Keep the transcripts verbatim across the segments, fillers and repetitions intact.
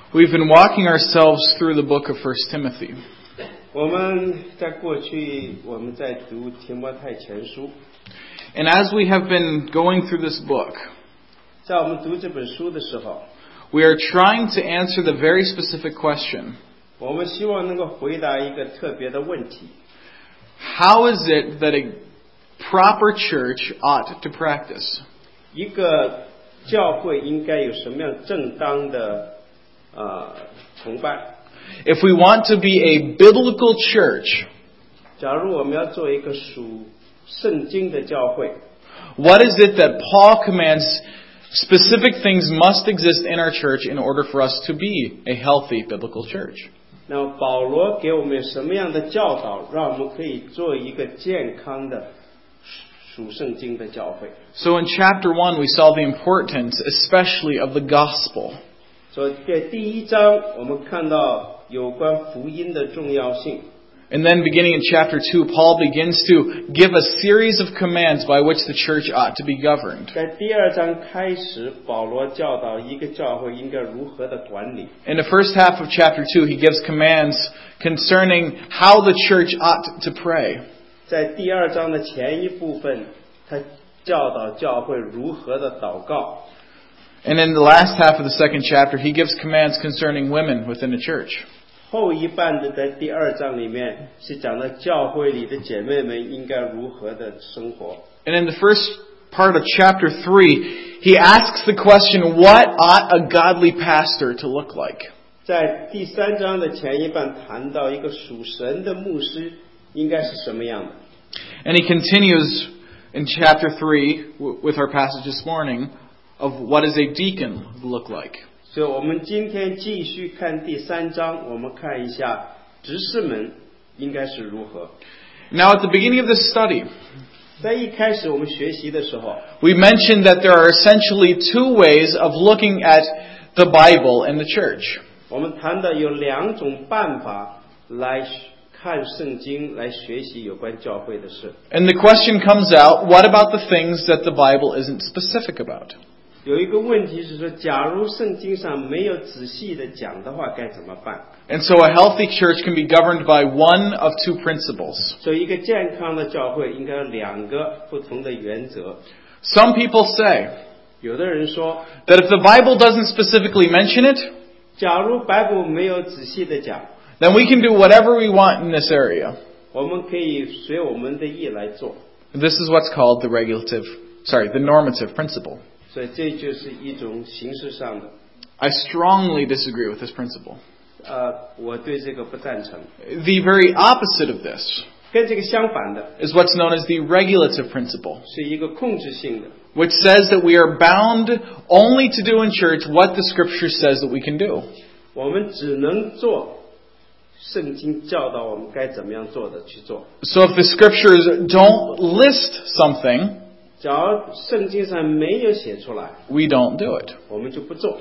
We've been walking ourselves through the book of First Timothy. 我们在过去我们在读提摩太前书， And as we have been going through this book, 在我们读这本书的时候， we are trying to answer the very specific question, 我们希望能够回答一个特别的问题： how is it that a proper church ought to practice? 一个教会应该有什么样正当的呃崇拜？ If we want to be a biblical church, 假如我们要做一个属圣经的教会， what is it that Paul commands specific things must exist in our church in order for us to be a healthy biblical church? 那么保罗给我们什么样的教导，让我们可以做一个健康的属圣经的教会？ So in chapter one, we saw the importance, especially of the gospel. 所以在第一章，我们看到有关福音的重要性。 And then beginning in chapter two, Paul begins to give a series of commands by which the church ought to be governed. 在第二章开始，保罗教导一个教会应该如何的管理。 In the first half of chapter two, he gives commands concerning how the church ought to pray. 在第二章的前一部分，他教导教会如何的祷告。 And in the last half of the second chapter, he gives commands concerning women within the church. 后一半的在第二章里面是讲到教会里的姐妹们应该如何的生活。 And in the first part of chapter three, he asks the question, what ought a godly pastor to look like? 在第三章的前一半谈到一个属神的牧师应该是什么样的。 And he continues in chapter three with our passage this morning of what does a deacon look like. 所以我们今天继续看第三章，我们看一下执事们应该是如何。 Now at the beginning of this study, 在一开始我们学习的时候， we mentioned that there are essentially two ways of looking at the Bible in the church. 我们谈到有两种办法来看圣经，来学习有关教会的事。 And the question comes out, what about the things that the Bible isn't specific about? 有一个问题是说，假如圣经上没有仔细的讲的话，该怎么办？ And so a healthy church can be governed by one of two principles. 所以一个健康的教会应该有两个不同的原则。 Some people say 有的人说， that if the Bible doesn't specifically mention it, 假如白布没有仔细的讲， then we can do whatever we want in this area. 我们可以随我们的意来做。 This is what's called the regulative, sorry, the normative principle. 所以这就是一种形式上的。 I strongly disagree with this principle. 呃，我对这个不赞成。 The very opposite of this 跟这个相反的 is what's known as the regulative principle, 是一个控制性的， which says that we are bound only to do in church what the Scripture says that we can do. 我们只能做圣经教导我们该怎么样做的去做。 So if the Scriptures don't list something, 假如圣经上没有写出来， we don't do it. 我们就不做。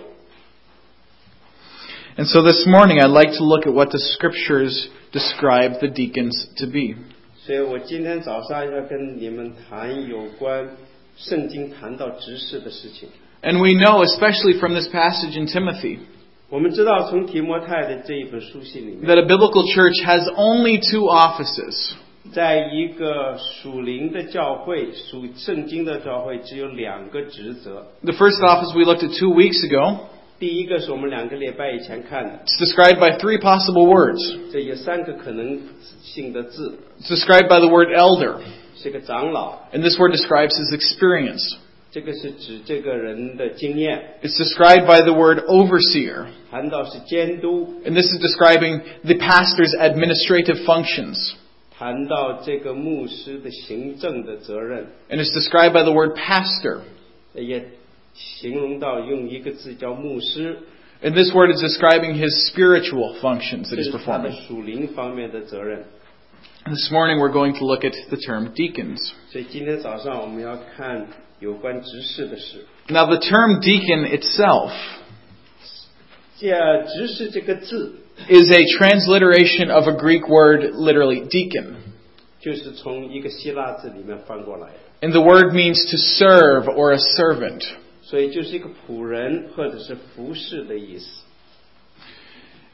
And so this morning I'd like to look at what the Scriptures describe the deacons to be. 所以我今天早上要跟你们谈有关圣经谈到执事的事情。 And we know, especially from this passage in Timothy, 我们知道从提摩太的这一本书信里面， that a biblical church has only two offices. 在一个属灵的教会、属圣经的教会，只有两个职责。 The first office we looked at two weeks ago. 第一个是我们两个礼拜以前看的， It's described by three possible words. 这有三个可能性的字， It's described by the word elder. 是个长老， And this word describes his experience. 这个是指这个人的经验， It's described by the word overseer. 谈到是监督， And this is describing the pastor's administrative functions. 谈到这个牧师的行政的责任， And it's described by the word pastor. 也形容到用一个字叫牧师， And this word is describing his spiritual functions that 这 he's 是他的 performing. 属灵方面的责任。 This morning we're going to look at the term deacons. 所以今天早上我们要看有关执事的事。 Now the term deacon itself 这执事这个字 is a transliteration of a Greek word, literally deacon. 就是从一个希腊字里面翻过来的， And the word means to serve or a servant. 所以就是一个仆人或者是服侍的意思。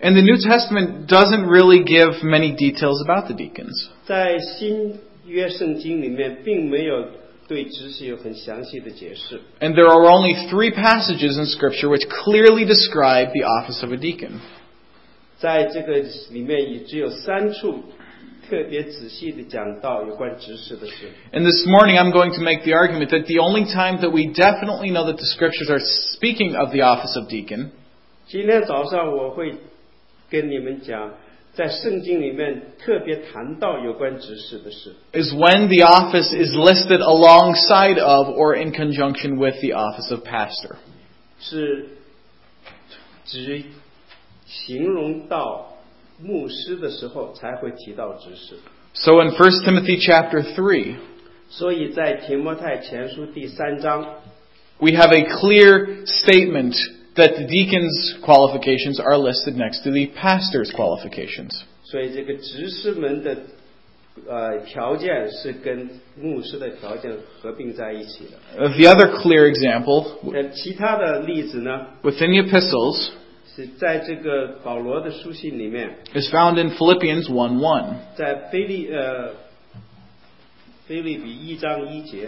And the New Testament doesn't really give many details about the deacons. 在新约圣经里面，并没有对执事有很详细的解释。 And there are only three passages in Scripture which clearly describe the office of a deacon. 在这个里面，也只有三处特别仔细的讲到有关执事的事。 And this morning I'm going to make the argument that the only time that we definitely know that the Scriptures are speaking of the office of deacon 今天早上我会跟你们讲，在圣经里面特别谈到有关执事的事。 is when the office is listed alongside of or in conjunction with the office of pastor. 是指形容到牧师的时候才会提到执事。 So in First Timothy chapter three, 所以在提摩太前书第三章， we have a clear statement that the deacon's qualifications are listed next to the pastor's qualifications. 所以这个执事们的呃条件是跟牧师的条件合并在一起的。 The other clear example 呃，其他的例子呢， within the epistles 是在这个保罗的书信里面， is found in Philippians one one. 在腓利呃腓利比一章一节。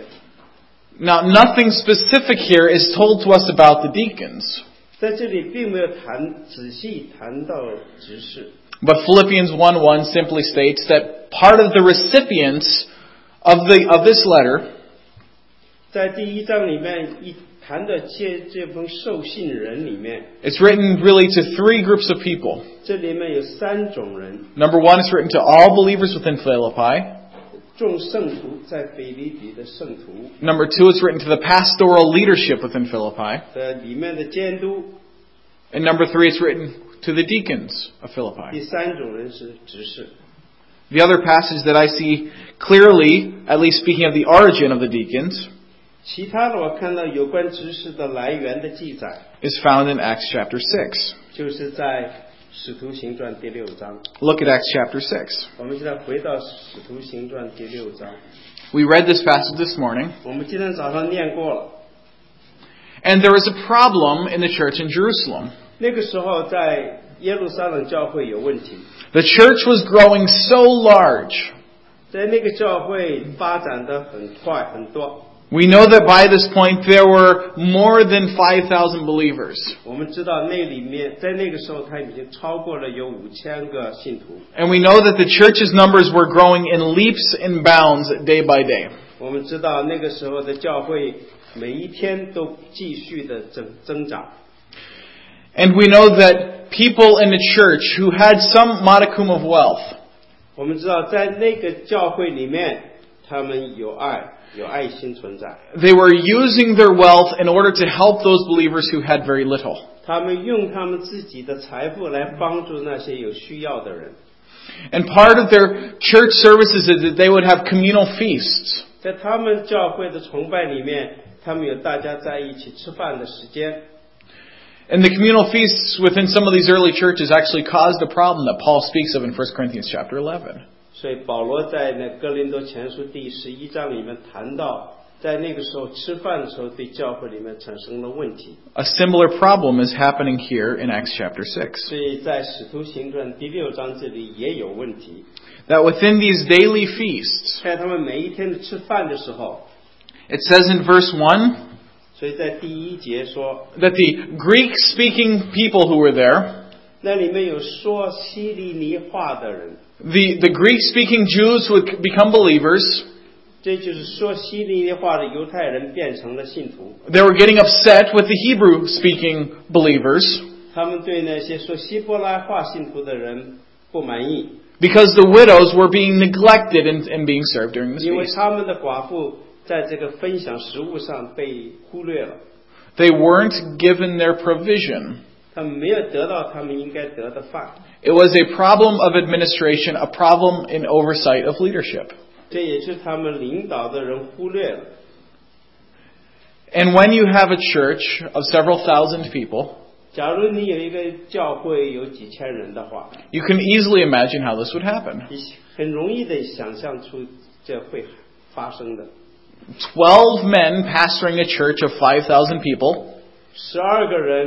Now, nothing specific here is told to us about the deacons. 在这里并没有谈仔细谈到执事， But Philippians one one simply states that part of the recipients of the of this letter 在第一章里面一谈的这这封受信人里面， it's written really to three groups of people. 这里面有三种人： Number one, it's written to all believers within Philippi. 众圣徒在腓立比的圣徒 Number two, it's written to the pastoral leadership within Philippi. 的里面的监督。 And number three, it's written to the deacons of 第 Philippi. 三种人是执事。 The other passage that I see clearly, at least speaking of the origin of the deacons, 其他的我看到有关执事的来源的记载， is found in Acts chapter six. 就是在使徒行传第六章。 Look at Acts chapter six. 我们现在回到使徒行传第六章， We read this passage this morning. 我们今天早上念过了。 And there was a problem in the church in Jerusalem. 那个时候在耶路撒冷教会有问题， The church was growing so large. 在那个教会发展的很快很多。 We know that by this point there were more than five thousand believers. 我们知道那里面在那个时候他已经超过了有五千个信徒。 And we know that the church's numbers were growing in leaps and bounds day by day. 我们知道那个时候的教会每一天都继续的增增长。 And we know that people in the church who had some modicum of wealth, 我们知道在那个教会里面，他们有爱，有爱心存在。 they were using their wealth in order to help those believers who had very little. 他们用他们自己的财富来帮助那些有需要的人。 And part of their church services is that they would have communal feasts. 在他们教会的崇拜里面，他们有大家在一起吃饭的时间。 And the communal feasts within some of these early churches actually caused a problem that Paul speaks of in First Corinthians chapter eleven. 所以保罗在那哥林多前书第十一章里面谈到，在那个时候吃饭的时候，对教会里面产生了问题。 A similar problem is happening here in Acts chapter six. 所以在使徒行传第六章这里也有问题， That within these daily feasts, 在他们每一天的吃饭的时候， it says in verse one 所以在第一节说， that the Greek-speaking people who were there, 那里面有说希利尼话的人， the, the Greek-speaking Jews who would become believers, 这就是说希利尼话的犹太人变成了信徒。 they were getting upset with the Hebrew-speaking believers 他们对那些说希伯来话信徒的人不满意， because the widows were being neglected and, and being served during this 因为 feast. 他们的寡妇在这个分享食物上被忽略了， They weren't given their provision. 他们没有得到他们应该得的饭。 It was a problem of administration, a problem in oversight of leadership. 这也是他们领导的人忽略了。 And when you have a church of several thousand people, 假如你有一个教会有几千人的话， you can easily imagine how this would happen. 你很容易的想象出这会发生的。 Twelve men pastoring a church of five thousand people. 十二个人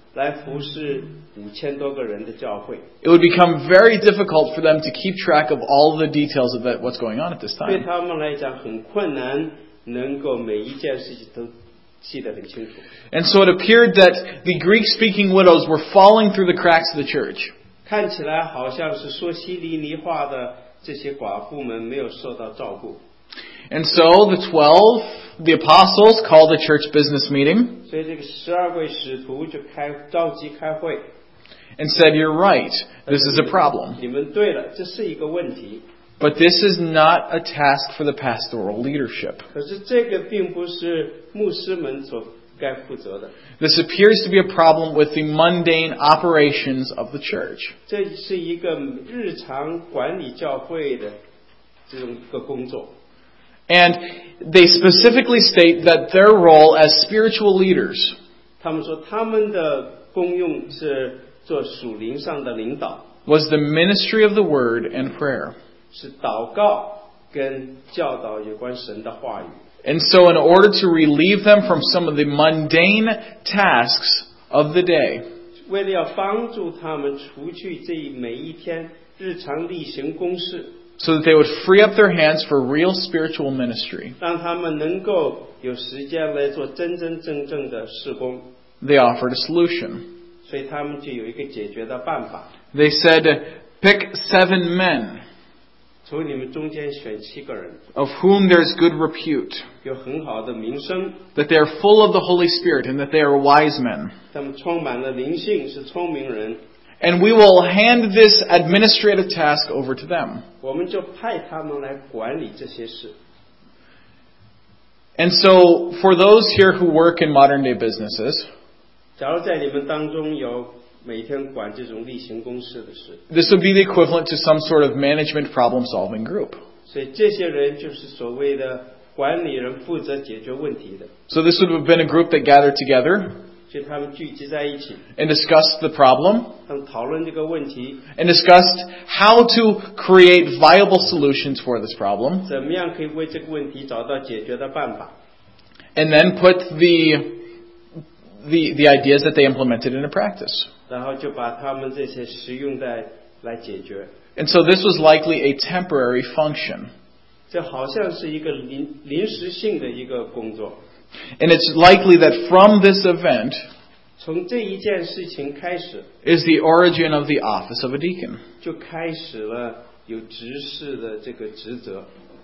来服侍五千多个人的教会。 It would become very difficult for them to keep track of all the details of that, what's going on at this 对 time. 他们来讲很困难，能够每一件事情都记得很清楚。 And so it appeared that the Greek-speaking widows were falling through the cracks of the church. 看起来好像是说希利尼话的这些寡妇们没有受到照顾。 And so the twelve, the apostles, called a church business meeting 所以这个十二位使徒就开召集开会， and said, "You're right, this is a problem. 你们对了，这是一个问题。 But this is not a task for the pastoral leadership. 可是这个并不是牧师们所该负责的， This appears to be a problem with the mundane operations of the church." 这是一个日常管理教会的这种一个工作。 And they specifically state that their role as spiritual leaders 他们说他们的功用是做属灵上的领导， was the ministry of the word and prayer. 是祷告跟教导有关神的话语。 And so in order to relieve them from some of the mundane tasks of the day, 为了要帮助他们除去这每一天日常例行公事， so that they would free up their hands for real spiritual ministry, 让他们能够有时间来做真真正正的事工， they offered a solution. 所以他们就有一个解决的办法。 They said, "Pick seven men 从你们中间选七个人， of whom there's good repute, 有很好的名声， that they are full of the Holy Spirit and that they are wise men. 他们充满了灵性，是聪明人。 And we will hand this administrative task over to them." 我们就派他们来管理这些事。 And so for those here who work in modern day businesses, 假如在你们当中有每天管这种例行公事的事， this would be the equivalent to some sort of management problem solving group. 所以这些人就是所谓的管理人，负责解决问题的。 So this would have been a group that gathered together 所以他们聚集在一起， and discussed the problem 他们讨论这个问题， and discussed how to create viable solutions for this problem, 怎么样可以为这个问题找到解决的办法。 and then put the, the, the ideas that they implemented into practice. 然后就把他们这些实用的来解决。 And so this was likely a temporary function. 这好像是一个临临时性的一个工作。 And it's likely that from this event 从这一件事情开始， is the origin of the office of a deacon. 就开始了有执事的这个职责。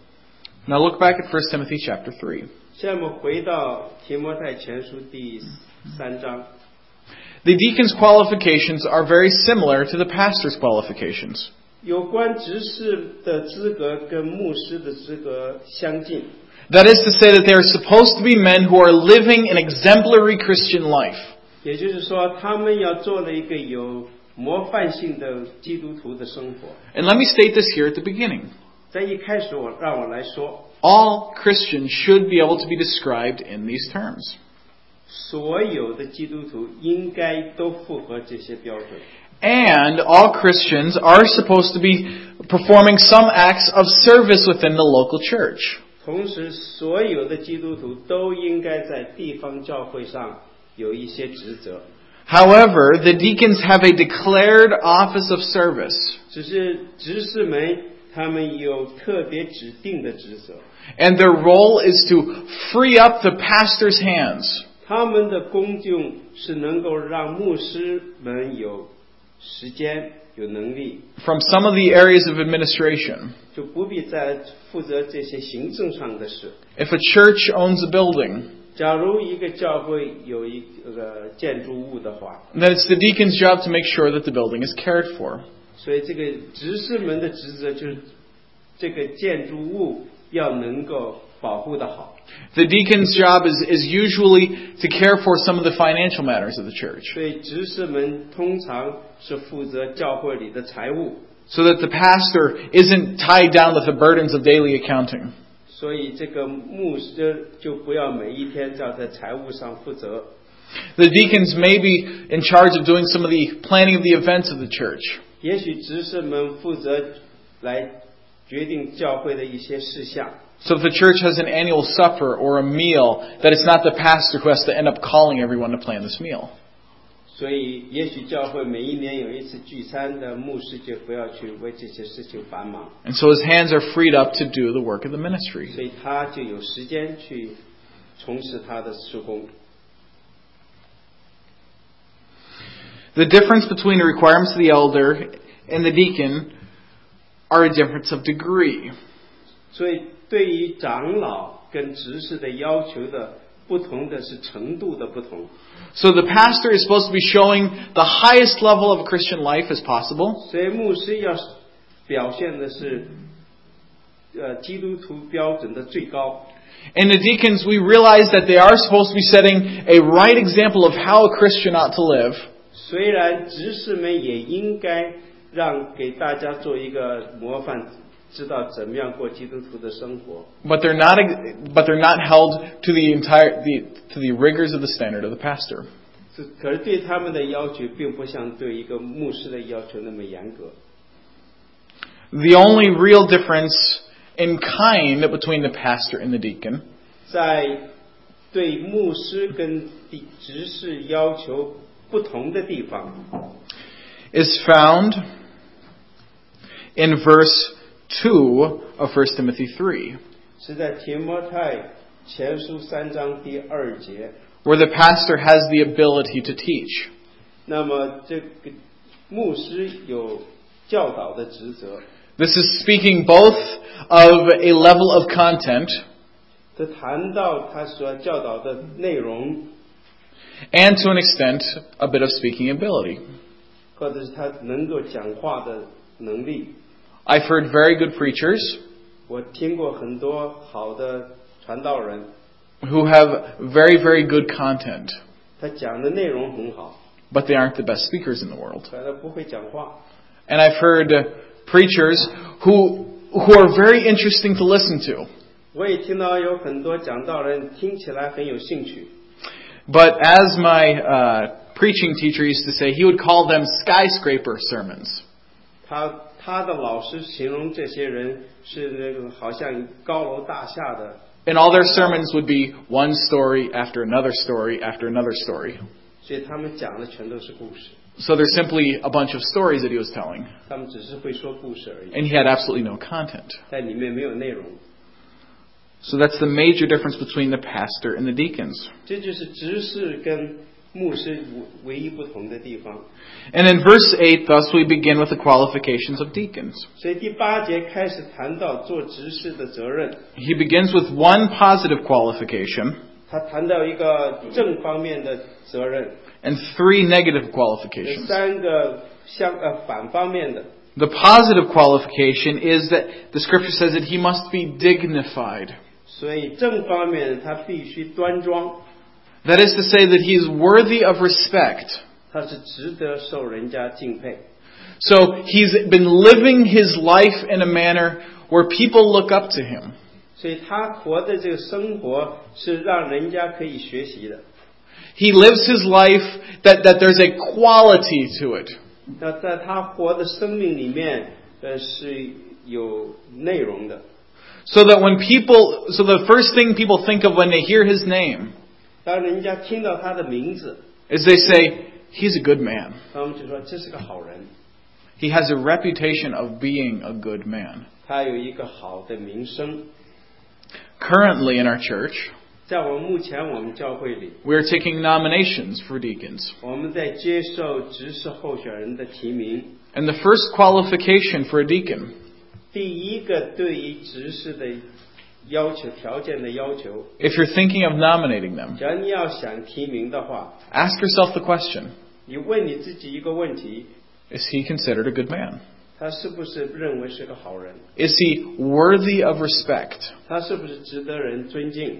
Now look back at First Timothy chapter three. 现在我们回到提摩太前书第三章。 The deacon's qualifications are very similar to the pastor's qualifications. 有关执事的资格跟牧师的资格相近， That is to say that they are supposed to be men who are living an exemplary Christian life. 也就是说，他们要做了一个有模范性的基督徒的生活。 And let me state this here at the beginning. 在一开始我，让我来说， All Christians should be able to be described in these terms. 所有的基督徒应该都符合这些标准。 And all Christians are supposed to be performing some acts of service within the local church. 同时，所有的基督徒都应该在地方教会上有一些职责。 However, the deacons have a declared office of service. 只是执事们他们有特别指定的职责， And their role is to free up the pastor's hands 他们的功用是能够让牧师们有时间、有能力， from some of the areas of administration. 就不必再负责这些行政上的事。 If a church owns a building, 假如一个教会有一个建筑物的话， then it's the deacon's job to make sure that the building is cared for. 所以这个执事们的职责就是这个建筑物要能够保护得好。 The deacon's job is, is usually to care for some of the financial matters of the church, 所以执事们通常是负责教会里的财务， so that the pastor isn't tied down with the burdens of daily accounting. 所以这个牧师就不要每一天要在财务上负责。 The deacons may be in charge of doing some of the planning of the events of the church. 也许执事们负责来决定教会的一些事项。 So if the church has an annual supper or a meal, that it's not the pastor who has to end up calling everyone to plan this meal. 所以也许教会每一年有一次聚餐的牧师就不要去为这些事情繁忙， And so his hands are freed up to do the work of the ministry. 所以他就有时间去从事他的事工。 The difference between the requirements of the elder and the deacon are a difference of degree. 所以对于长老跟执事的要求的不同的是程度的不同。 So the pastor is supposed to be showing the highest level of Christian life as possible. 所以牧师要表现的是呃基督徒标准的最高。 And the deacons, we realize that they are supposed to be setting a right example of how a Christian ought to live. 虽然执事们也应该让给大家做一个模范，知道怎么样过基督徒的生活。 But they're not, but they're not held to the entire, the, to the rigors of the standard of the pastor. 可是对他们的要求并不像对一个牧师的要求那么严格。 The only real difference in kind between the pastor and the deacon 在对牧师跟执事要求不同的地方 is found in verse two of First Timothy three, 是在提摩太前书三章第二节。 where the pastor has the ability to teach. 那么这个牧师有教导的职责。 This is speaking both of a level of content 他谈到他所教导的内容， and to an extent a bit of speaking ability. 或者是他能够讲话的能力。 I've heard very good preachers 我听过很多好的传道人， who have very, very good content, 他讲的内容很好， but they aren't the best speakers in the world. 但他不会讲话。 And I've heard preachers who who are very interesting to listen to. 我也听到有很多讲道人听起来很有兴趣， But as my uh, preaching teacher used to say, he would call them skyscraper sermons. 他他的老师形容这些人是那种好像高楼大厦的， And all their sermons would be one story after another story after another story. 所以他们讲的全都是故事， So they're simply a bunch of stories that he was telling. 他们只是会说故事而已， And he had absolutely no content. 在里面没有内容。 So that's the major difference between the pastor and the deacons. 这就是执事跟牧师唯一不同的地方。 And in verse eight, thus we begin with the qualifications of deacons. 所以第八节开始谈到做执事的责任， He begins with one positive qualification 他谈到一个正方面的责任， and three negative 有 qualifications. 三个相呃反方面的。 The positive qualification is that the scripture says that he must be dignified. 所以正方面他必须端庄， That is to say that he is worthy of respect. 他是值得受人家敬佩。 So he's been living his life in a manner where people look up to him. 所以他活的这个生活是让人家可以学习的。 He lives his life that, that there's a quality to it. 那在他活的生命里面，呃，是有内容的。 So that when people, so the first thing people think of when they hear his name 当人家听到他的名字， is they say, he's a good man. 他们就说这是个好人， He has a reputation of being a good man. 他有一个好的名声。 Currently in our church, 在我们目前我们教会里， we are taking nominations for deacons. 我们在接受执事候选人的提名。 And the first qualification for a deacon 第一个对于执事的要求条件的要求， if you're thinking of nominating them, 只要你要想提名的话， ask yourself the question, 你问你自己一个问题： is he considered a good man? 他是不是认为是个好人？ Is he worthy of respect? 他是不是值得人尊敬？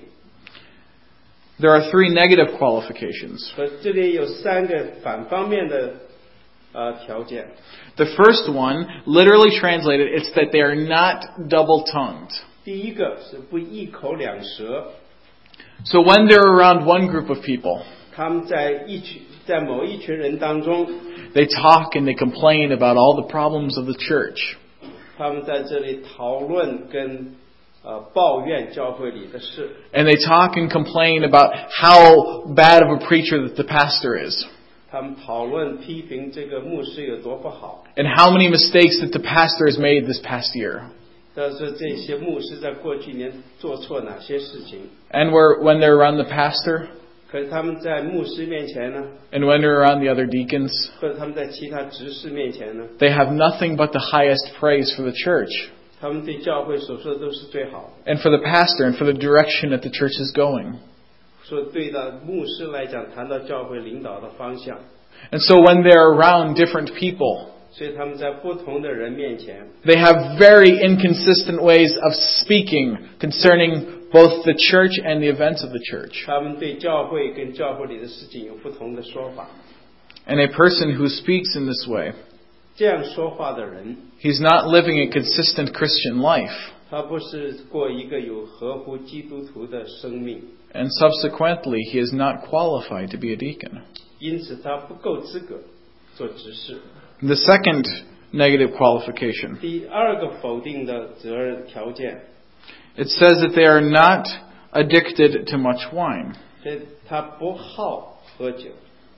There are three negative qualifications. 可这里有三个反方面的呃条件。 The first one, literally translated, it's that they are not double-tongued. 第一个是不一口两舌， So when they're around one group of people, 他们在一群在某一群人当中， they talk and they complain about all the problems of the church. 他们在这里讨论跟呃抱怨教会里的事， And they talk and complain about how bad of a preacher that the pastor is. 他们讨论批评这个牧师有多不好， and how many mistakes that the pastor has made this past year. 但是这些牧师在过去年做错哪些事情， And where, when they're around the pastor, 可是他们在牧师面前呢， and when they're around the other deacons, 或者他们在其他执事面前呢， they have nothing but the highest praise for the church, 他们对教会所说的都是最好的。 and for the pastor, and for the direction that the church is going. 说对到牧师来讲，谈到教会领导的方向， And so when they're around different people, 所以他们在不同的人面前， they have very inconsistent ways of speaking concerning both the church and the events of the church. 他们对教会跟教会里的事情有不同的说法。 And a person who speaks in this way, 这样说话的人， he's not living a consistent Christian life. 他不是过一个有合乎基督徒的生命， And subsequently, he is not qualified to be a deacon. 因此他不够资格做执事。 The second negative qualification, 第二个否定的责任条件， it says that they are not addicted to much wine. 这他不好喝酒。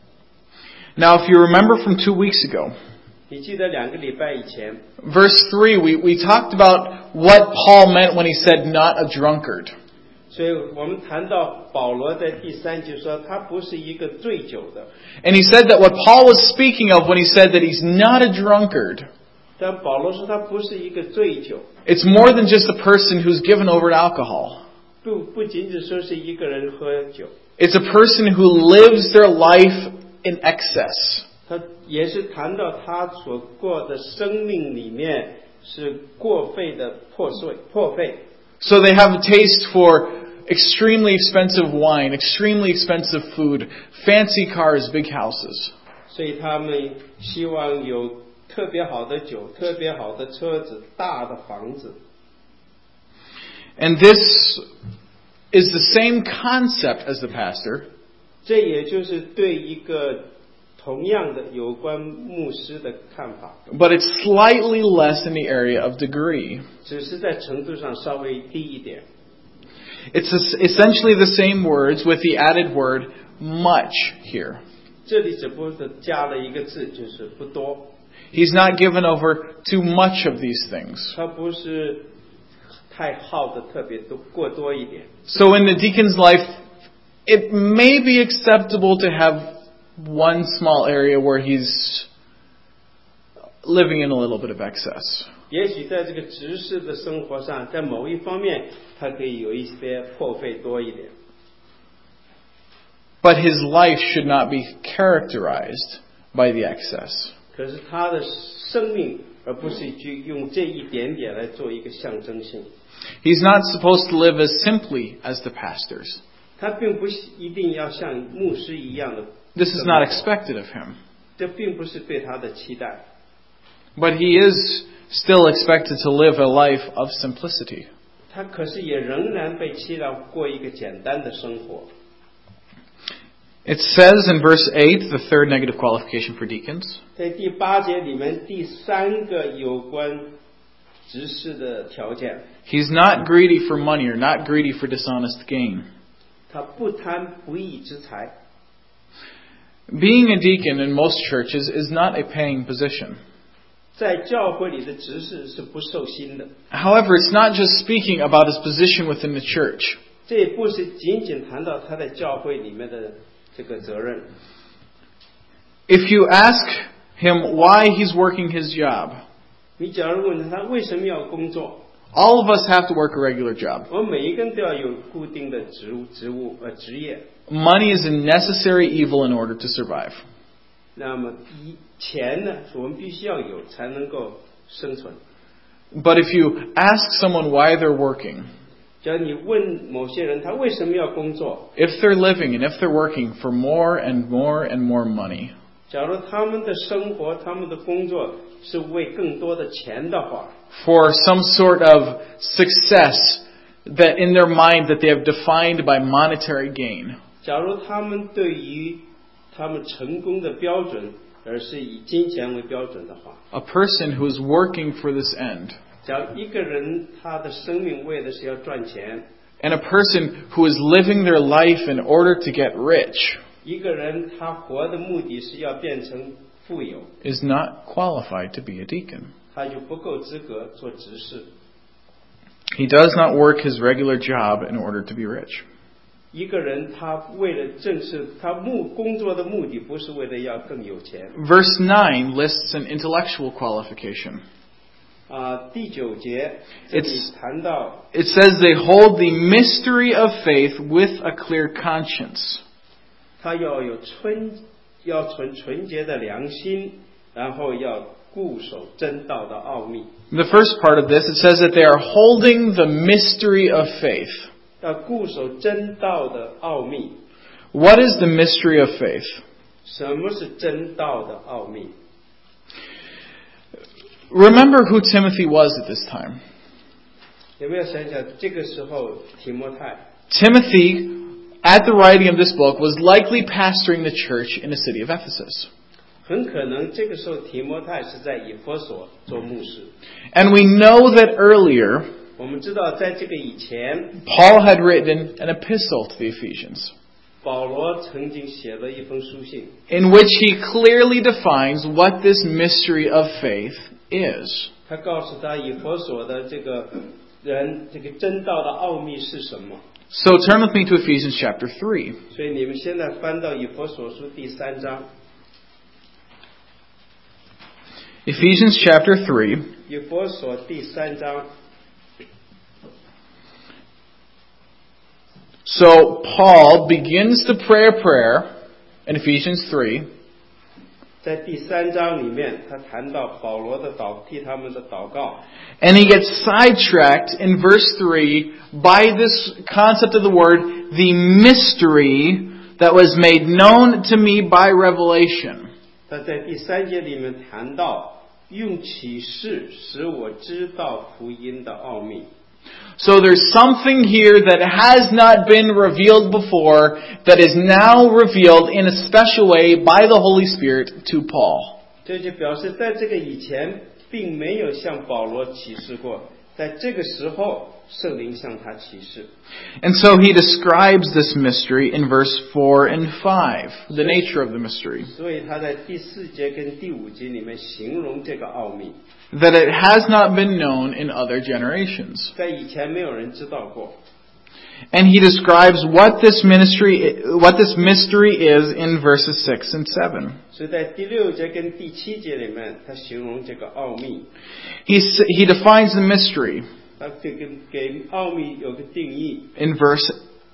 Now, if you remember from two weeks ago, 你记得两个礼拜以前， verse three, we, we talked about what Paul meant when he said not a drunkard. 所以我们谈到保罗在第三节说他不是一个醉酒的， And he said that what Paul was speaking of when he said that he's not a drunkard, 但保罗说他不是一个醉酒， it's more than just a person who's given over to alcohol. 不不仅仅说是一个人喝酒， It's a person who lives their life in excess. 他也是谈到他所过的生命里面是过费的破碎破费， So they have a taste for extremely expensive wine, extremely expensive food, fancy cars, big houses. 所以他们希望有特别好的酒、特别好的车子、大的房子。 And this is the same concept as the pastor, 这也就是对一个同样的有关牧师的看法， but it's slightly less in the area of degree. 只是在程度上稍微低一点。 It's essentially the same words with the added word much here. 这里只不过是加了一个字，就是不多。 He's not given over too much of these things. 他不是太好的特别多，过多一点。 So in the deacon's life, it may be acceptable to have one small area where he's living in a little bit of excess. 也许在这个执事的生活上，在某一方面，他可以有一些破费多一点。 But his life should not be characterized by the excess. 可是他的生命，而不是去用这一点点来做一个象征性。 He's not supposed to live as simply as the pastors. 他并不一定要像牧师一样的。 This is not expected of him. 这并不是对他的期待。 But he is still expected to live a life of simplicity. 他可是也仍然被期待过一个简单的生活。 It says in verse eight, the third negative qualification for deacons, 在第八节里面，第三个有关执事的条件， he's not greedy for money or not greedy for dishonest gain. 他不贪不义之财。 Being a deacon in most churches is not a paying position. 在教会里的执事是不受薪的。 However, it's not just speaking about his position within the church. 这也不是仅仅谈到他在教会里面的这个责任。 If you ask him why he's working his job, 你假如问他他为什么要工作， all of us have to work a regular job. 我们每一个人都要有固定的职务、职务呃职业。 Money is a necessary evil in order to survive. 那么以钱呢，我们必须要有才能够生存。 But if you ask someone why they're working, 假如你问某些人他为什么要工作， if they're living and if they're working for more and more and more money, 假如他们的生活、他们的工作是为更多的钱的话， for some sort of success that in their mind that they have defined by monetary gain, 假如他们对于他们成功的标准而是以金钱为标准的话， a person who is working for this end, 假如一个人他的生命为的是要赚钱， and a person who is living their life in order to get rich, 一个人他活的目的是要变成富有， is not qualified to be a deacon. 他就不够资格做执事。 He does not work his regular job in order to be rich. 一个人他为了正是他目工作的目的不是为了要更有钱。 Verse nine lists an intellectual qualification. 啊，第九节这里 It's- 谈到 It says they hold the mystery of faith with a clear conscience. 他要有纯要存纯洁的良心，然后要固守真道的奥秘。 In the first part of this, it says that they are holding the mystery of faith. 要固守真道的奥秘。 What is the mystery of faith? 什么是真道的奥秘？ Remember who Timothy was at this time. 有没有想想这个时候提摩太？ Timothy, at the writing of this book, was likely pastoring the church in the city of Ephesus. 很可能这个时候提摩太是在以弗所做牧师。 And we know that earlier, 我们知道在这个以前， Paul had written an epistle to the Ephesians, 保罗曾经写了一封书信， in which he clearly defines what this mystery of faith is. 他告诉他以弗所的这个人，这个真道的奥秘是什么。 So turn with me to Ephesians chapter three. 所以你们现在翻到以弗所书第三章， Ephesians chapter three. 以弗所第三章。 So Paul begins to pray a prayer in Ephesians three. 在第三章里面，他谈到保罗的祷，替他们的祷告。 And he gets sidetracked in verse three by this concept of the word, the mystery that was made known to me by revelation. 他在第三节里面谈到，用启示使我知道福音的奥秘。 So there's something here that has not been revealed before that is now revealed in a special way by the Holy Spirit to Paul. 这就表示在这个以前并没有向保罗启示过，在这个时候圣灵向他启示。 And so he describes this mystery in verse four and five, the nature of the mystery. 所以他在第四节跟第五节里面形容这个奥秘， That it has not been known in other generations. 在以前没有人知道过。 And he describes what this ministry, what this mystery is in verses six and seven. 所以在第六节跟第七节里面，他形容这个奥秘， He, s- he defines the mystery 他这个给奥秘有个定义。 in verse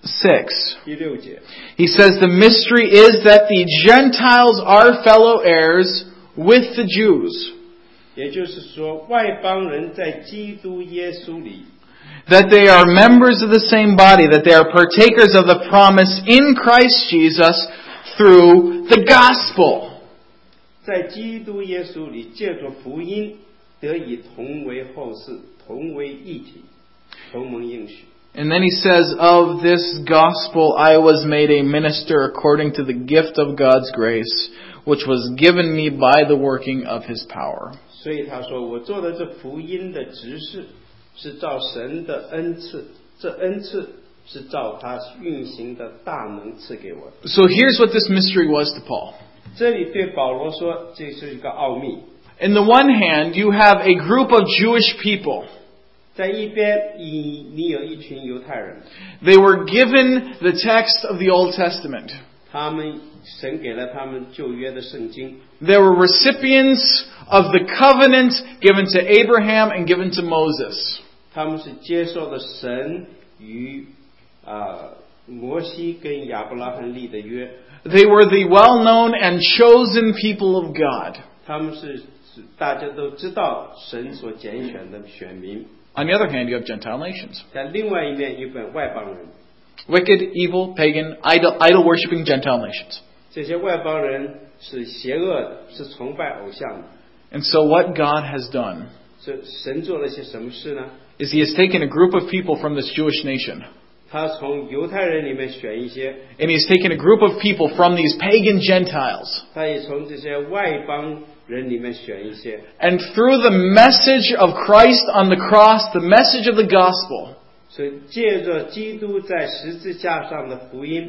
six. 第六节， He says the mystery is that the Gentiles are fellow heirs with the Jews. 也就是说，外邦人在基督耶稣里， That they are members of the same body, that they are partakers of the promise in Christ Jesus through the gospel. 在基督耶稣里借着福音得以同为后嗣，同为一体，同蒙应许。 And then he says, of this gospel I was made a minister according to the gift of God's grace, which was given me by the working of his power. 所以他说，我做的这福音的执事，是照神的恩赐，这恩赐是照他运行的大能赐给我的。 So here's what this mystery was to Paul. 这里对保罗说，这是一个奥秘。 In the one hand, you have a group of Jewish people. 在一边，你你有一群犹太人， They were given the text of the Old Testament. 他们神给了他们旧约的圣经， They were recipients of the covenant given to Abraham and given to Moses. 他们是接受了神与啊、摩西跟亚伯拉罕立的约， They were the well-known and chosen people of God. 他们是是大家都知道神所拣选的选民。 On the other hand, you have Gentile nations. 在另外一面，有本外邦人， Wicked, evil, pagan, idol, idol-worshipping Gentile nations. 这些外邦人是邪恶的，是崇拜偶像的。 And so what God has done 这神做了些什么事呢？ is He has taken a group of people from this Jewish nation. 他从犹太人里面选一些， And He's taken a group of people from these pagan Gentiles. 他也从这些外邦人里面选一些。 And through the message of Christ on the cross, the message of the gospel, 所以借着基督在十字架上的福音，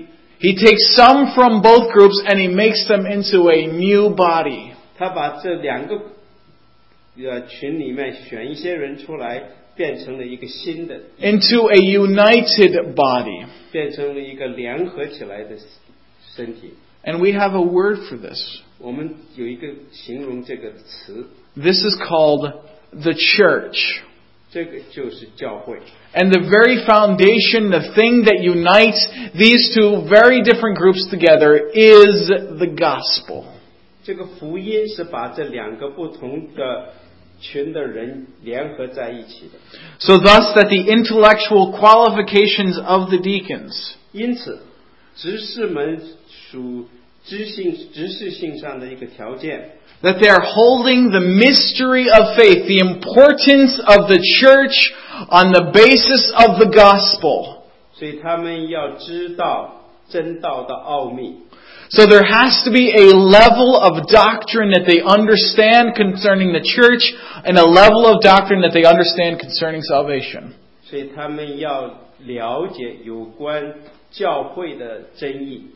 He takes some from both groups and he makes them into a new body. 他把这两个呃群里面选一些人出来，变成了一个新的， Into a united body. 变成了一个联合起来的身体。 And we have a word for this. 我们有一个形容这个词， This is called the church. 这个就是教会。 And the very foundation, the thing that unites these two very different groups together is the gospel. 这个福音是把这两个不同的群的人联合在一起的。 So thus that the intellectual qualifications of the deacons, 因此，执事们属知性、知识性上的一个条件， that they are holding the mystery of faith, the importance of the church on the basis of the gospel. 所以他们要知道真道的奥秘。 So there has to be a level of doctrine that they understand concerning the church and a level of doctrine that they understand concerning salvation. 所以他们要了解有关教会的真义。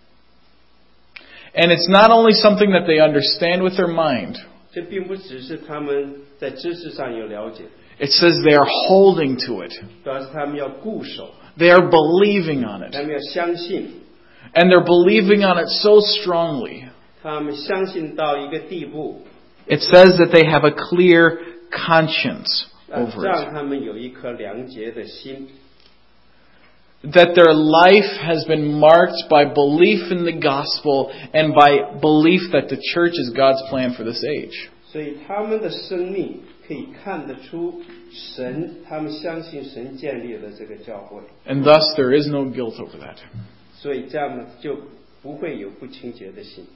And it's not only something that they understand with their mind. 这并不只是他们在知识上有了解， It says they are holding to it. 主要是他们要固守， They are believing on 他 it. 们要相信， And they're believing on it so strongly. 他们相信到一个地步， It says that they have a clear conscience 啊 over 让 it. 他们有一颗良洁的心， That their life has been marked by belief in the gospel and by belief that the church is God's plan for this age. 所以他们的生命可以看得出神，他们相信神建立了这个教会， And thus there is no guilt over that. 所以这样呢就不会有不清洁的心。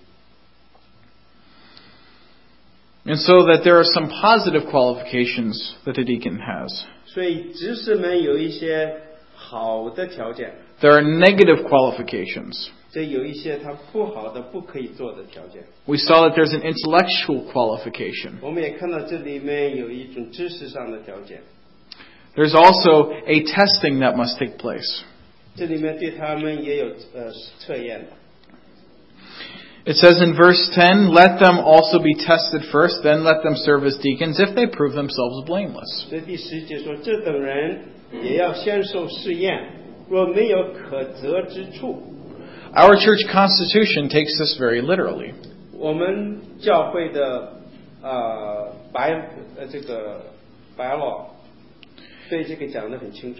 And so that there are some positive qualifications that a deacon has. 所以执事们有一些好的条件， There are negative qualifications. 这有一些他不好的不可以做的条件。 We saw that there's an intellectual qualification. 我们也看到这里面有一种知识上的条件， There's also a testing that must take place. 这里面对他们也有呃测验的。 It says in verse ten, let them also be tested first, then let them serve as deacons if they prove themselves blameless. 所以第十节说，这等人也要先受试验，若没有可责之处。 Our church constitution takes this very literally. 我们教会的呃白呃这个白老对这个讲得很清楚。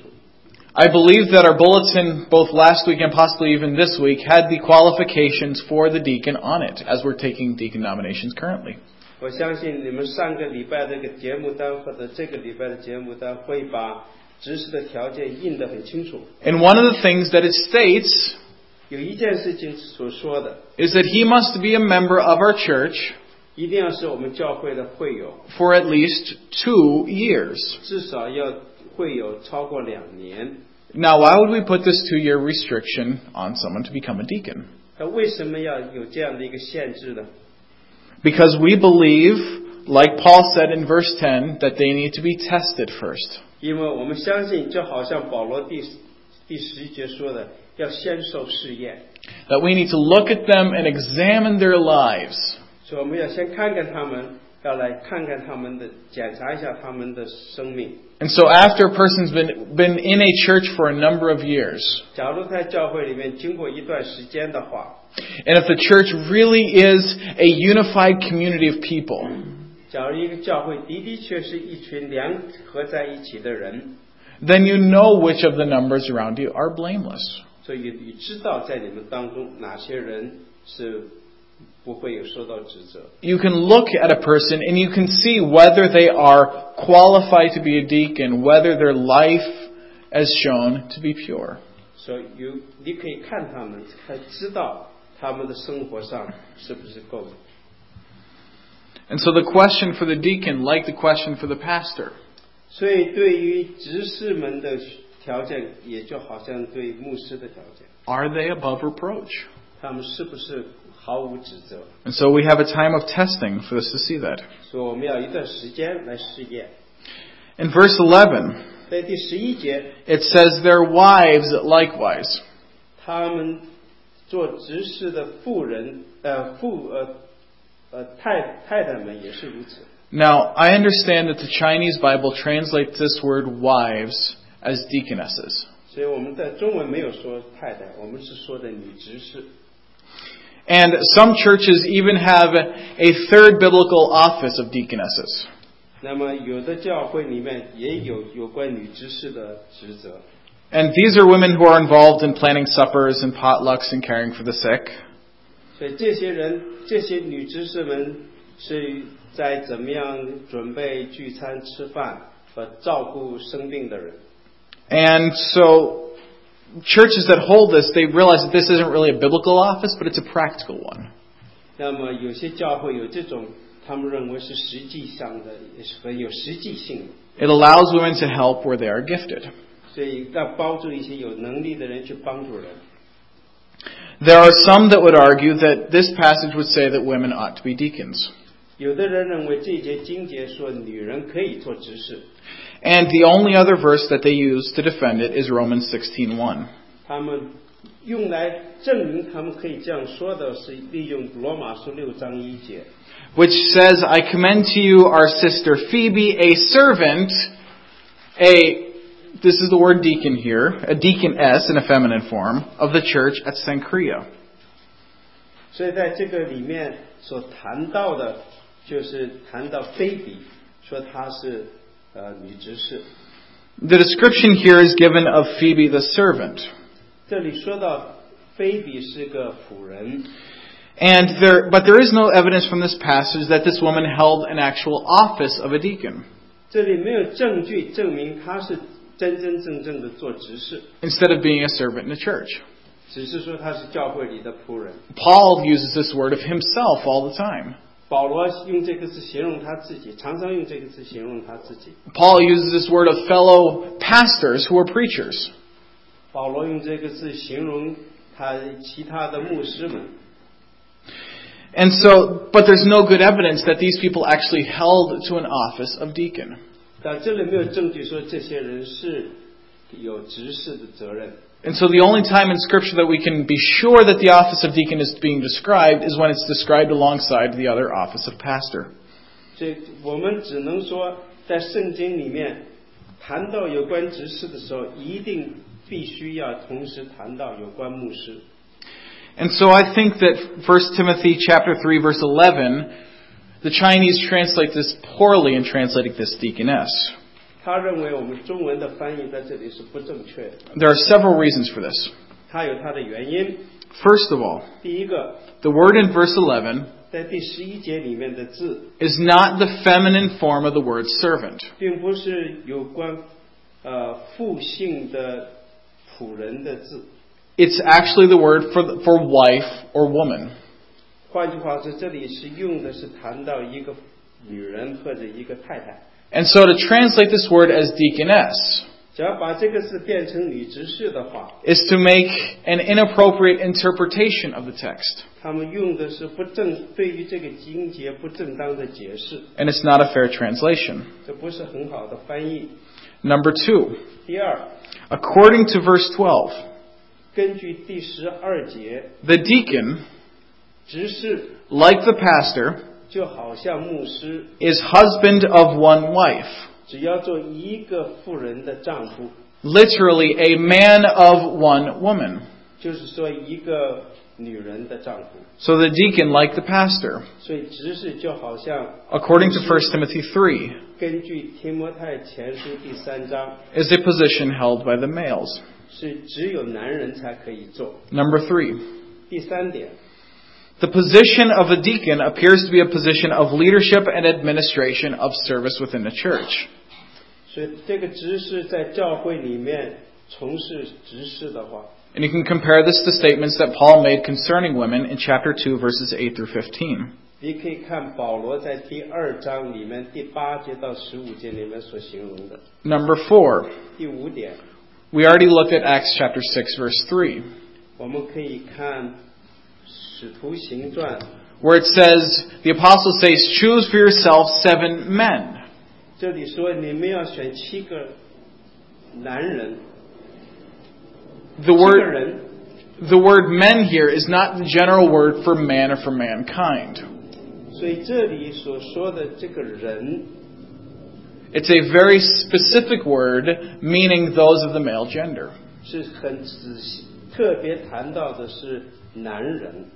I believe that our bulletin, both last week and possibly even this week, had the qualifications for the deacon on it, as we're taking deacon nominations currently. 我相信你们上个礼拜这个节目单或者这个礼拜的节目单会把执事的条件印得很清楚。 And one of the things that it states 有一件事情所说的， is that he must be a member of our church 一定要是我们教会的会友， for at least two years. 至少要会友超过两年。 Now, why would we put this two-year restriction on someone to become a deacon? 那为什么要有这样的一个限制呢？ Because we believe, like Paul said in verse ten, that they need to be tested first. 因为我们相信，就好像保罗第第十一节说的，要先受试验， That we need to look at them and examine their lives. 所以我们要先看看他们，要来看看他们的，检查一下他们的生命。 And so after a person's been, been in a church for a number of years, 假如在教会里面经过一段时间的话， and if the church really is a unified community of people, 假如一个教会的的确是一群联合在一起的人， then you know which of the numbers around you are blameless. 所以你知道在你们当中哪些人是不会有受到指责。 You can look at a person and you can see whether they are qualified to be a deacon, whether their life is shown to be pure. 所以有你可以看他们，才知道他们的生活上是不是够的。 And so the question for the deacon, like the question for the pastor, 所以对于执事们的条件，也就好像对牧师的条件， are they above reproach? 他们是不是毫无指责？ And so we have a time of testing for us to see that. 所以我们要一段时间来试验。 In verse eleven, 在第十一节， it says their wives likewise. 他们做执事的妇人，呃，妇呃呃太太太们也是如此。 Now, I understand that the Chinese Bible translates this word wives as deaconesses. 所以我们在中文没有说太太，我们是说的女执事。 And some churches even have a third biblical office of deaconesses. 那么有的教会里面也有有关女执事的职责。 And these are women who are involved in planning suppers and potlucks and caring for the sick. 所以这些人，这些女执事们是在怎么样准备聚餐吃饭和照顾生病的人。 And so churches that hold this, they realize that this isn't really a biblical office, but it's a practical one. 那么有些教会有这种，他们认为是实际上的，也是很有实际性的。 It allows women to help where they are gifted. 所以要帮助一些有能力的人去帮助人。 There are some that would argue that this passage would say that women ought to be deacons. 有的人认为这节经节说女人可以做执事。 And the only other verse that they use to defend it is Romans sixteen one. 他们用来证明他们可以这样说的是利用罗马书六章一节。 Which says, I commend to you our sister Phoebe, a servant, a, this is the word deacon here, a deaconess in a feminine form, of the church at Cenchrea. 所以在这个里面所谈到的，就是谈到菲比，说她是呃女执事。 The description here is given of Phoebe the servant. 这里说到菲比是个妇人。 And there, but there is no evidence from this passage that this woman held an actual office of a deacon. 这里没有证据证明她是真真正正的做执事。 Instead of being a servant in the church. 只是说她是教会里的仆人。 Paul uses this word of himself all the time. 保罗用这个字形容他自己，常常用这个字形容他自己。 Paul uses this word of fellow pastors who are preachers. 保罗用这个字形容他其他的牧师们。 And so, but there's no good evidence that these people actually held to an office of deacon. 但这里没有证据说这些人是有执事的责任。 And so the only time in Scripture that we can be sure that the office of deacon is being described is when it's described alongside the other office of pastor. 所以我们只能说，在圣经里面谈到有关执事的时候，一定必须要同时谈到有关牧师。 And so I think that First Timothy chapter three verse eleven, the Chinese translate this poorly in translating this deaconess. 他认为我们中文的翻译在这里是不正确的。 There are several reasons for this. 它有它的原因。 First of all, 第一个， the word in verse eleven 在第十一节里面的字 is not the feminine form of the word servant. 并不是有关呃父性的仆人的字。 It's actually the word for the, for wife or woman. 换句话说，这里是用的是谈到一个女人或者一个太太。 And so to translate this word as deaconess 只要把这个字变成女执事的话 is to make an inappropriate interpretation of the text. 他们用的是不正，对于这个经节不正当的解释。 And it's not a fair translation. 这不是很好的翻译。 Number two, 第二， according to verse twelve, 根据第十二节， the deacon, 执事 like the pastor, 就好像牧师， is husband of one wife. 只要做一个妇人的丈夫， Literally, a man of one woman. 就是说一个女人的丈夫。 So the deacon, like the pastor, 所以执事就好像 according to First Timothy three, 根据提摩太前书第三章， is a position held by the males. 是只有男人才可以做。 Number three, 第三点， the position of a deacon appears to be a position of leadership and administration of service within the church. 所以这个执事在教会里面从事执事的话， And you can compare this to statements that Paul made concerning women in chapter two, verses eight through fifteen. 你可以看保罗在第二章里面第八节到十五节里面所形容的。 Number four, 第五点， we already looked at Acts chapter six, verse three, 我们可以看使徒行传， where it says, the apostle says, choose for yourself seven men. 这里说你们要选七个男人， The 七个 word, 人， the word men here is not the general word for man or for mankind. 所以这里所说的这个人 It's a very specific word meaning those of the male gender. 是很仔细特别谈到的是男人。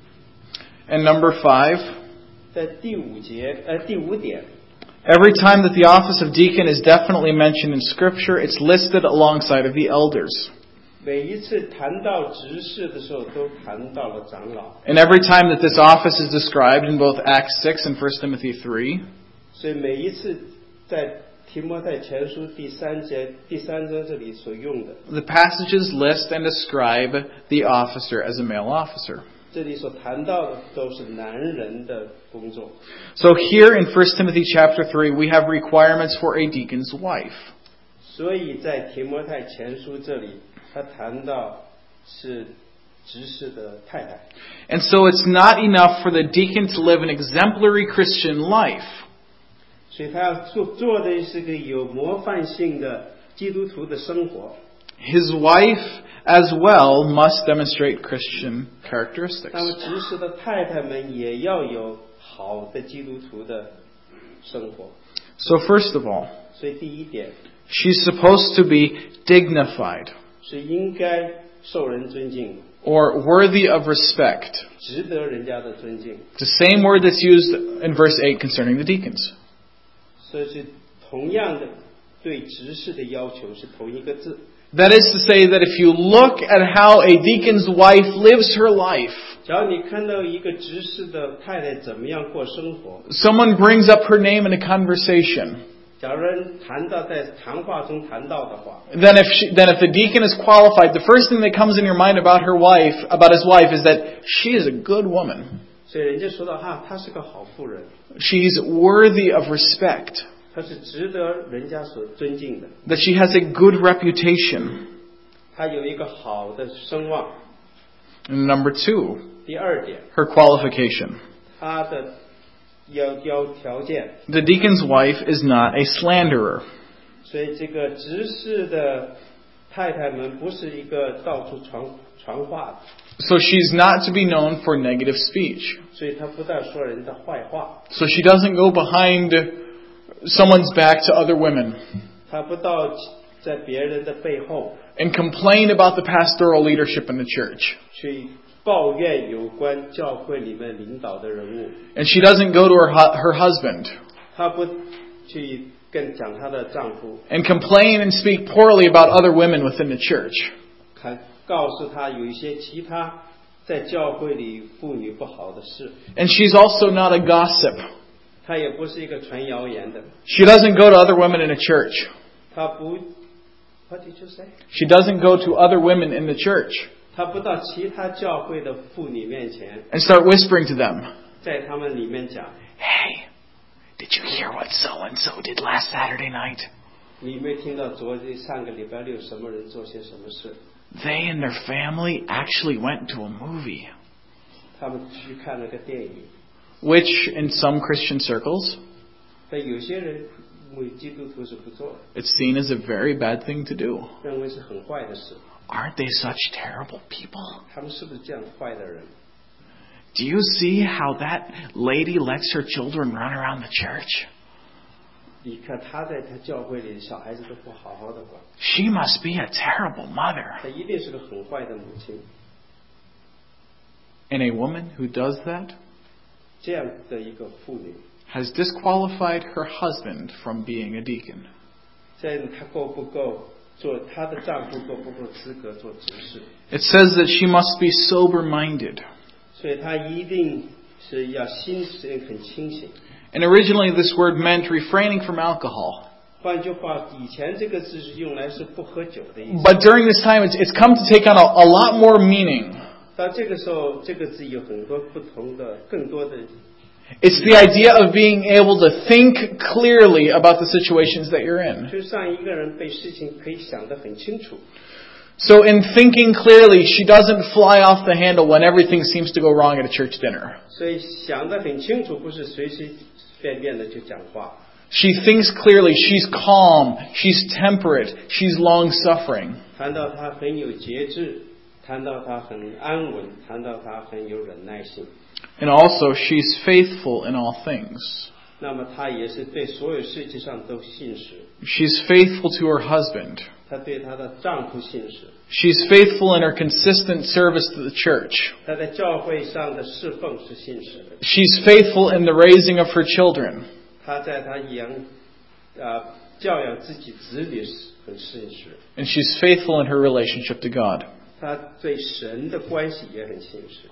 And number five, 在第五节呃第五点 every time that the office of deacon is definitely mentioned in Scripture, it's listed alongside of the elders. 每一次谈到执事的时候都谈到了长老。 And every time that this office is described in both Acts six and First Timothy three, 所以每一次在提摩太前书第三节第三章这里所用的 the passages list and describe the officer as a male officer. 这里所谈到的都是男人的工作。 So here in First Timothy chapter three, we have requirements for a deacon's wife. 所以在提摩太前书这里他谈到是执事的太太。 And so it's not enough for the deacon to live an exemplary Christian life. 所以他要做做的是个有模范性的基督徒的生活。 His wife as well must demonstrate Christian 那么 characteristics. 执事的太太们也要有好的基督徒的生活。 So first of all, 所以第一点 she's supposed to be dignified 是应该受人尊敬的， or worthy of respect. 值得人家的尊敬。 The same word that's used in verse eight concerning the deacons. 所以是同样的对执事的要求是同一个字。 That is to say that if you look at how a deacon's wife lives her life, 只要你看到一个执事的太太怎么样过生活， someone brings up her name in a conversation, 假如人谈到在谈话中谈到的话， then if she, then if the deacon is qualified, the first thing that comes in your mind about her wife, about his wife, is that she is a good woman. 所以人家说到哈，她是个好妇人， She's worthy of respect. 她是值得人家所尊敬的， That she has a good reputation. 她有一个好的声望。 And number two, 第二点， her qualification. 她的要要条件， The deacon's wife is not a slanderer. 所以这个执事的太太们不是一个到处传传话的， So she's not to be known for negative speech. 所以她不但说人的坏话， So she doesn't go behind someone's back to other women 她不到在别人的背后 and complain about the pastoral leadership in the church. 去抱怨有关教会里面领导的人物， And she doesn't go to her, hu- her husband 她不去跟讲她的丈夫， and complain and speak poorly about other women within the church. 还告诉她有一些其他在教会里妇女不好的事。 And she's also not a gossip. 她也不是一个传谣言的， She doesn't go to other women in a church. 她不 What did you say? She doesn't go to other women in the church 她不到其他教会的妇女面前， and start whispering to them, 在他们里面讲， Hey, did you hear what so-and-so did last Saturday night? 你没听到昨天上个礼拜六什么人做些什么事？ They and their family actually went to a movie. 他们去看了个电影， Which, in some Christian circles, 但有些人为基督徒是不做的， it's seen as a very bad thing to do. 认为是很坏的事。 Aren't they such terrible people? 他们是不是这样坏的人？ Do you see how that lady lets her children run around the church? 你看他在他教会里，小孩子都不好好的管， She must be a terrible mother. 他一定是个很坏的母亲。 And a woman who does that 这样的一个妇女， has disqualified her husband from being a deacon. 在她够不够做，她的丈夫够不够资格做执事？ It says that she must be sober-minded. 所以她一定是要心神很清醒。 And originally this word meant refraining from alcohol. 换句话，以前这个字是用来是不喝酒的意思。 But during this time, it's, it's come to take on a, a lot more meaning. 到这个时候，这个字有很多不同的、更多的。 It's the idea of being able to think clearly about the situations that you're in. 就是让一个人被事情可以想得很清楚。 So in thinking clearly, she doesn't fly off the handle when everything seems to go wrong at a church dinner. 所以想得很清楚，不是随随便便的就讲话。 She thinks clearly, she's calm, she's temperate, she's long-suffering. 谈到他很有节制， 谈到他很安稳，谈到他很有忍耐性。 And also, she's faithful in all things. 那么他也是对所有事情上都信实。 She's faithful to her husband. 她对她的丈夫信实。 She's faithful in her consistent service to the church. 她在教会上的侍奉是信实的。 She's faithful in the raising of her children. 她在她养啊教养自己子女很信实。 And she's faithful in her relationship to God. 她对神的关系也很信实。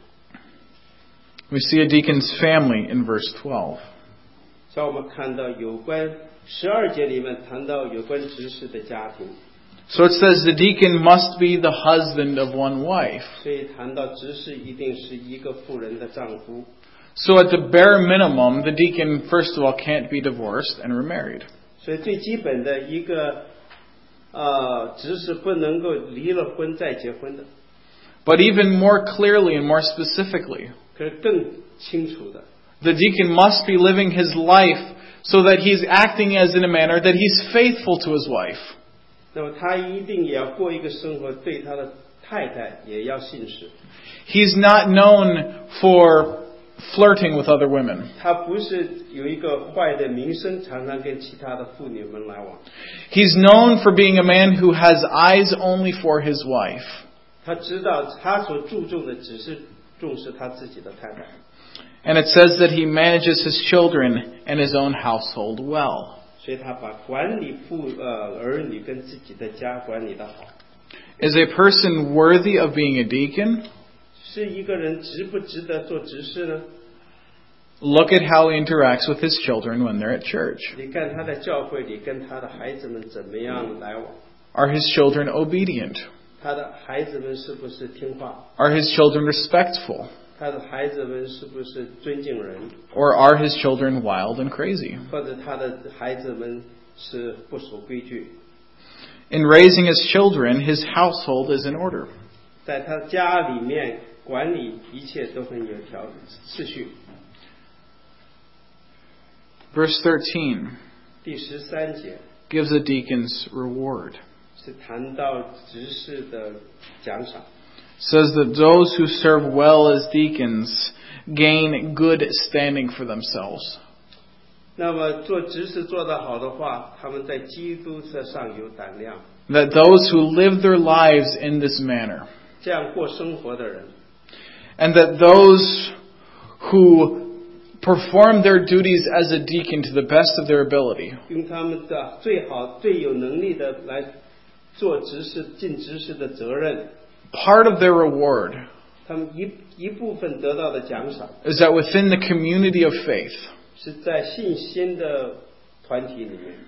We see a deacon's family in verse twelve. 像我们看到有关十二节里面谈到有关执事的家庭。 So it says the deacon must be the husband of one wife. 所以谈到执事一定是一个妇人的丈夫。 So at the bare minimum, the deacon, first of all, can't be divorced and remarried. 所以最基本的一个呃执事不能够离了婚再结婚的。 But even more clearly and more specifically, 可是更清楚的。 The deacon must be living his life so that he's acting as in a manner that he's faithful to his wife. 那么他一定也要过一个生活，对他的太太也要信实。 He's not known for flirting with other women. 他不是有一个坏的名声，常常跟其他的妇女们来往。 He's known for being a man who has eyes only for his wife. 他知道他所注重的只是重视他自己的太太。 And it says that he manages his children and his own household well. 所以他把管理父呃儿女跟自己的家管理得好。 Is a person worthy of being a deacon? 是一个人值不值得做执事呢？ Look at how he interacts with his children when they're at church. 你看他在教会里跟他的孩子们怎么样来往？ Are his children obedient? 他的孩子们是不是听话？ Are his children respectful? 他的孩子们是不是尊敬人？ Or are his children wild and crazy? 或者他的孩子们是不守规矩？ In raising his children, his household is in order. 在他家里面管理一切都很有条秩序。 Verse thirteen 第十三节 gives a deacon's reward. 是谈到执事的奖赏。 Says that those who serve well as deacons gain good standing for themselves. 那么做执事做得好的话，他们在基督上有胆量。 That those who live their lives in this manner, 这样过生活的人， and that those who perform their duties as a deacon to the best of their ability, 用他们的最好、最有能力的来做执事、尽执事的责任。 part of their reward 他们一一部分得到的奖赏， is that within the community of faith, 是在信心的团体里面，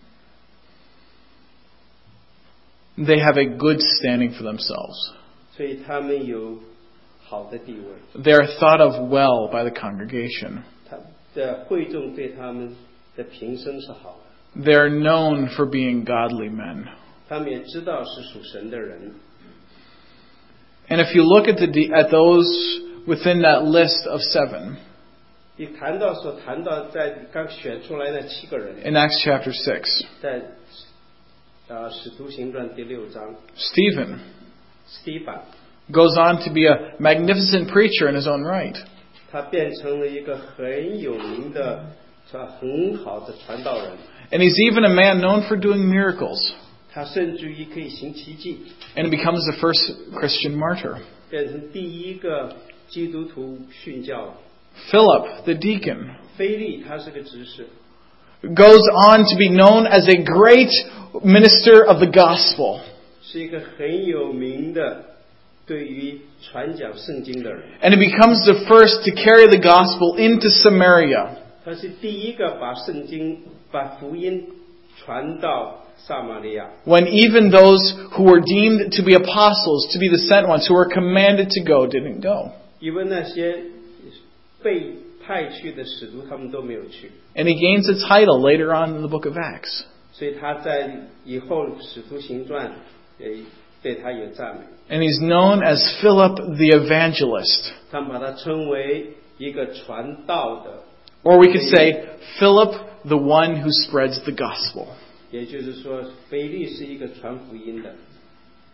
they have a good standing for themselves. 所以他们有好的地位。 They are thought of well by the congregation. 他的会众对他们的评声是好的， They are known for being godly men. 他们也知道是属神的人。 And if you look at the at those within that list of seven 你谈到所谈到在刚选出来的七个人， in Acts chapter six, 在啊使徒行传第六章， Stephen 斯提反 goes on to be a magnificent preacher in his own right. 他变成了一个很有名的、很好的传道人。 And he's even a man known for doing miracles. 他甚至于可以行奇迹， And he becomes the first Christian martyr. 变成第一个基督徒殉教。 Philip, the deacon, 腓利他是个执事， goes on to be known as a great minister of the gospel. 是一个很有名的对于传讲圣经的人。 And he becomes the first to carry the gospel into Samaria. 他是第一个把圣经、把福音传到撒玛利亚。 When even those who were deemed to be apostles, to be the sent ones, who were commanded to go, didn't go. 因为那些被派去的使徒，他们都没有去， And he gains a title later on in the book of Acts. 所以他在以后使徒行传也对他有赞美。 And he's known as Philip the evangelist. 他们把他称为一个传道的， Or we could say, Philip the one who spreads the gospel. 也就是说，腓利是一个传福音的。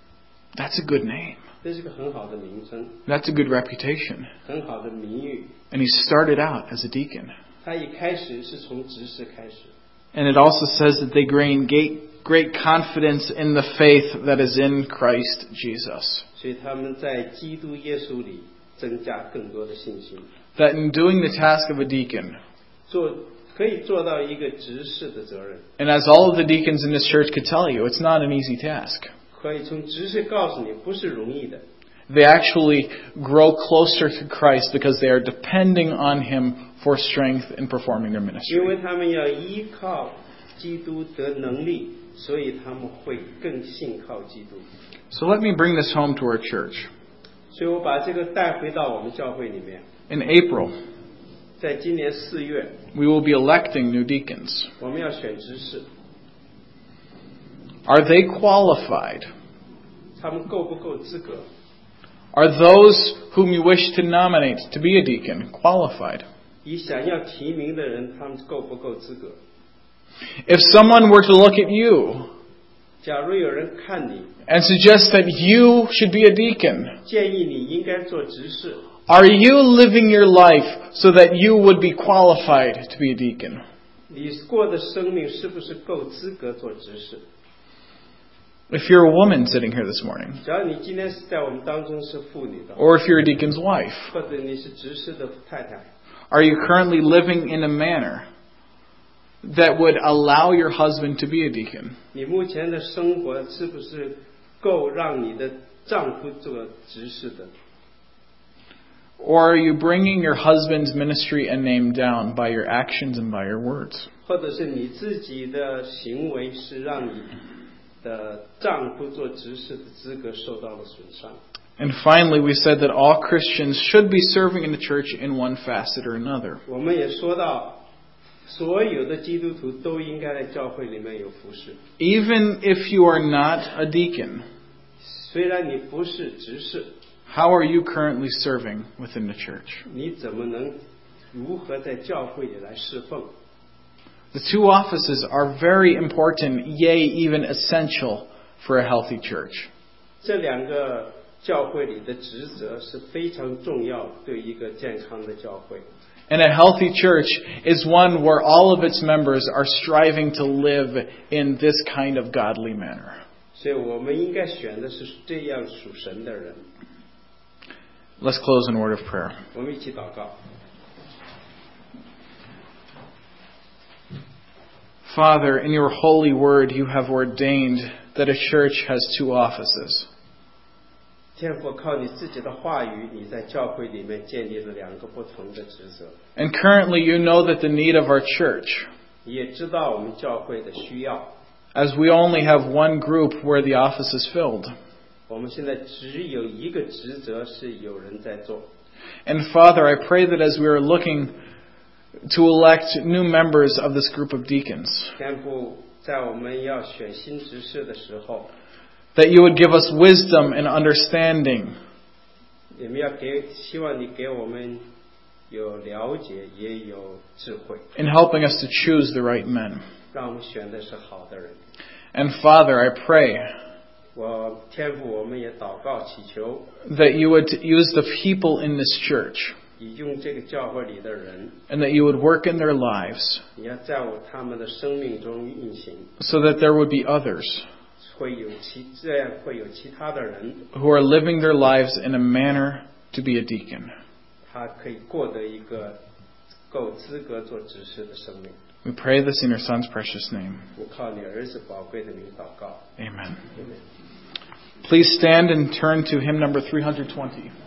That's a good name. 这是个很好的名称， That's a good reputation. 很好的名誉。 And he started out as a deacon. 他一开始是从执事开始， And it also says that they gain great confidence in the faith that is in Christ Jesus. 所以他们在基督耶稣里增加更多的信心， That in doing the task of a deacon, 做可以做到一个执事的责任， and as all of the deacons in this church could tell you, it's not an easy task. 可以从执事告诉你不是容易的， They actually grow closer to Christ because they are depending on Him for strength in performing their 因 ministry. 为他们要依靠基督得能力，所以他们会更信靠基督。 So let me bring this home to our church. 所以我把这个带回到我们教会里面， In April, 在今年四月， we will be electing new deacons. 我们要选执事， Are they qualified? 他们够不够资格？ Are those whom you wish to nominate to be a deacon qualified? 以想要提名的人，他们够不够资格？ If someone were to look at you 假如有人看你， and suggest that you should be a deacon, 建议你应该做执事， are you living your life so that you would be qualified to be a deacon? 你过的生命是不是够资格做执事？ If you're a woman sitting here this morning, 假如你今天是在我们当中是妇女的， or if you're a deacon's wife, 或者你是执事的太太， are you currently living in a manner that would allow your husband to be a deacon? 你目前的生活是不是够让你的丈夫做执事的？ Or are you bringing your husband's ministry and name down by your actions and by your words? 或者是你自己的行为是让你的丈夫做执事的资格受到了损伤？ And finally, we said that all Christians should be serving in the church in one facet or another. 我们也说到，所有的基督徒都应该在教会里面有服侍。 Even if you are not a deacon, 虽然你不是执事， how are you currently serving within the church? 你怎么能如何在教会里来侍奉？ The two offices are very important, yea, even essential for a healthy church. 这两个教会里的职责是非常重要，对一个健康的教会。 And a healthy church is one where all of its members are striving to live in this kind of godly manner. 所以我们应该选的是这样属神的人。 Let's close in a word of prayer. 我们一起祷告。 Father, in your holy word, you have ordained that a church has two offices. 天父，靠你自己的话语，你在教会里面建立了两个不同的职责。 And currently, you know that the need of our church, 你也知道我们教会的需要。 as we only have one group where the office is filled. 我们现在只有一个职责是有人在做。 And Father, I pray that as we are looking to elect new members of this group of deacons, 天父，在我们要选新执事的时候， that you would give us wisdom and understanding, 你们要给，希望你给我们有了解，也有智慧， in helping us to choose the right men. 让我们选的是好的人。 And Father, I pray 我天父，我们也祷告祈求， that you would use the people in this church, 你用这个教会里的人， and that you would work in their lives, 你要在我他们的生命中运行， so that there would be others 会有其这样会有其他的人， who are living their lives in a manner to be a deacon. 他可以过得一个够资格做执事的生命。 We pray this in your Son's precious name. 我靠你儿子宝贵的名祷告。 Amen. Amen. Please stand and turn to hymn number three hundred twenty.